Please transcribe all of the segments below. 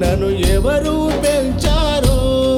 నన్ను ఎవరు పెంచారో.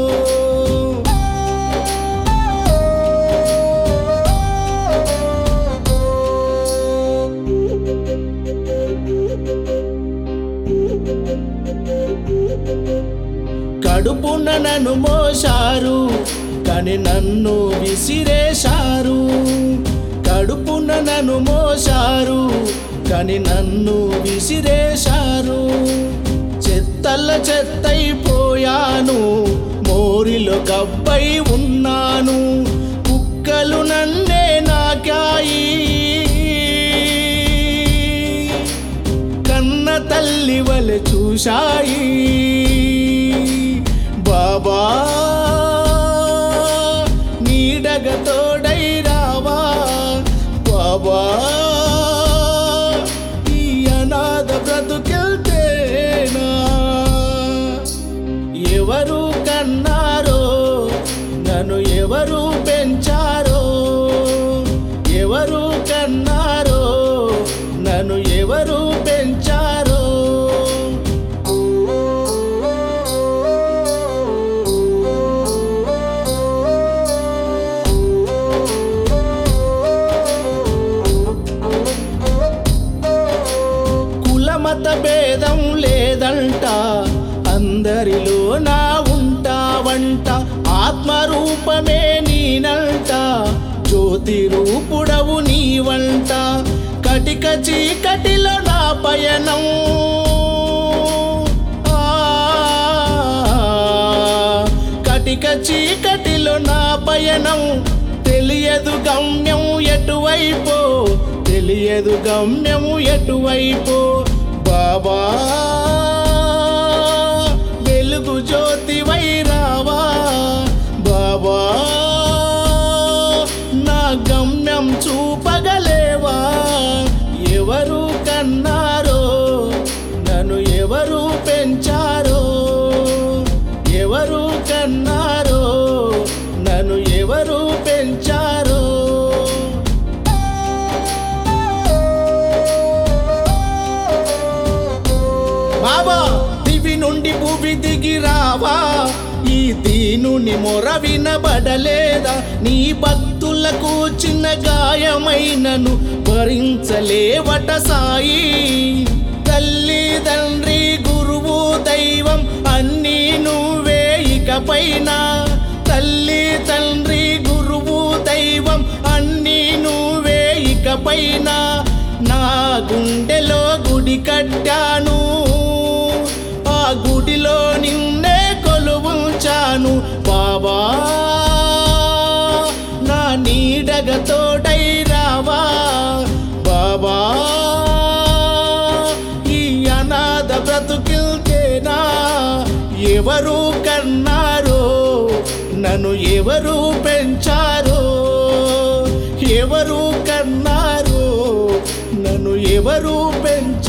కడుపున నన్ను మోశారు కానీ నన్ను విసిరేశారు. కడుపున నన్ను మోశారు కానీ నన్ను విసిరేశారు. చెత్తల్ల చెత్తైపోయాను, మోరిలో గబ్బై ఉన్నాను. కుక్కలు నన్నే నాకాయి, కన్న తల్లి వలె చూశాయి. బాబా నీడగ తోడై రావా బాబా, ఈ అనాథ బ్రతుకెళ్తేనా. ఎవరు కన్నారో నన్ను ఎవరు పెంచారో. ఎవరు కన్నారో నన్ను ఎవరు పెంచారో. మత భేదం లేదంట, అందరిలో నా ఉంటావంట. ఆత్మరూపమే నీనంట, జ్యోతి రూపుడవు నీవంట. కటిక చీకటిలో నా పయనం, కటిక చీకటిలో నా పయనం. తెలియదు గమ్యం ఎటువైపో, తెలియదు గమ్యం ఎటువైపో. బాబా వెలుగు జ్యోతివై రావా బాబా, నా గమ్యం చూపగలేవా. ఎవరు కన్నారో నన్ను ఎవరు పెంచారో. ఎవరు కన్నారో నన్ను ఎవరు పెంచారో. బాబా దివి నుండి భూమి దిగి రావా, ఈ దీనుని మొర వినబడలేదా. నీ భక్తులకు చిన్న గాయమైనను భరించలేవట సాయి. తల్లి తండ్రి గురువు దైవం అన్నీ నువ్వే ఇకపైన. తల్లి తండ్రి గురువు దైవం అన్నీ నువ్వే ఇకపైన. నా గుండెలో గుడి కట్టాను, ఆ గుడిలో నిన్నే కొలువుంచాను. బాబా నా నీడగ తోడై రావా బాబా, ఈ అనాథ బ్రతుకిల్తేనా. ఎవరు కన్నారో నన్ను ఎవరు పెంచారో. ఎవరు కన్నారో నన్ను ఎవరు పెంచారో.